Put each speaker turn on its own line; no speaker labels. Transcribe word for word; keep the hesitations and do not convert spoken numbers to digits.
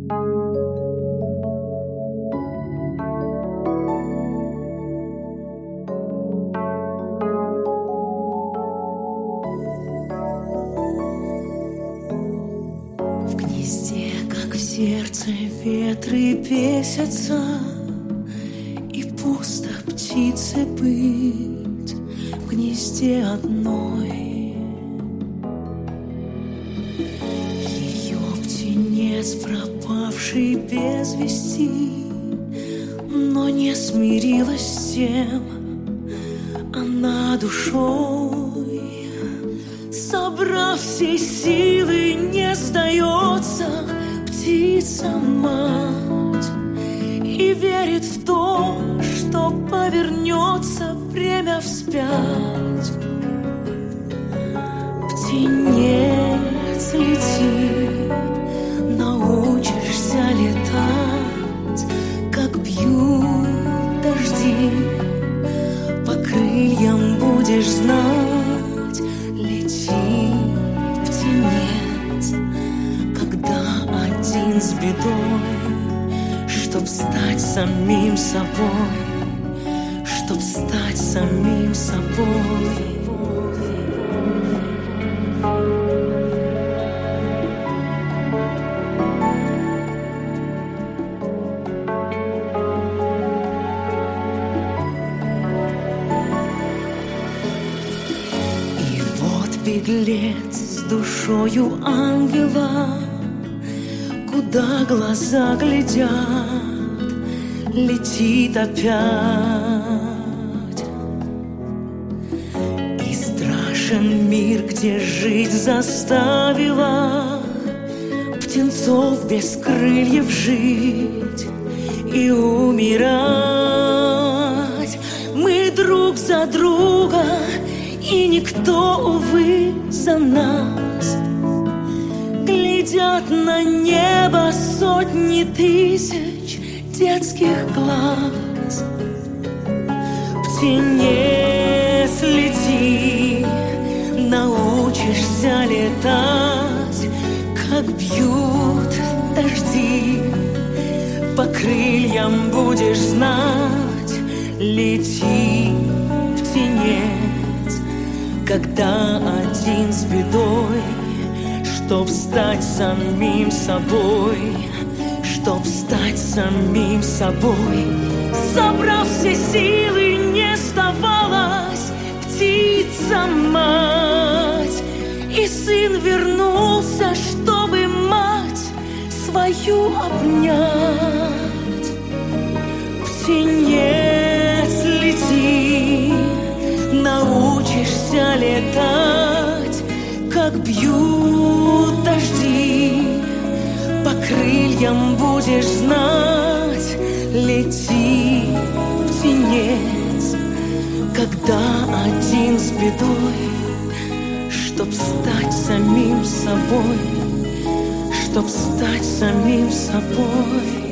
В гнезде, как в сердце, ветры бесятся, и пусто птице быть в гнезде одной. Ее птенец, пропавший без вести, но не смирилась с тем она душой. Собрав все силы, не сдается птица-мать и верит в то, что повернется время вспять. Птенец, лети, научишься летать, как бьют дожди, по крыльям будешь знать. Лети, птенец, когда один с бедой, чтоб стать самим собой, чтоб стать самим собой. Беглец с душою ангела, куда глаза глядят, летит опять. И страшен мир, где жить заставила птенцов без крыльев жить и умирать. Мы друг за друга, и никто, увы, за нас. Глядят на небо сотни тысяч детских глаз. Птенец, лети, научишься летать, как бьют дожди, по крыльям будешь знать. Лети, птенец, когда один с бедой, чтоб стать самим собой, чтоб стать самим собой. Собрав все силы, не сдавалась птица-мать, и сын вернулся, чтобы мать свою обнять. Птенец, лети, научишься летать, как бьют дожди, по крыльям будешь знать. Лети, птенец, когда один с бедой, чтоб стать самим собой, чтоб стать самим собой.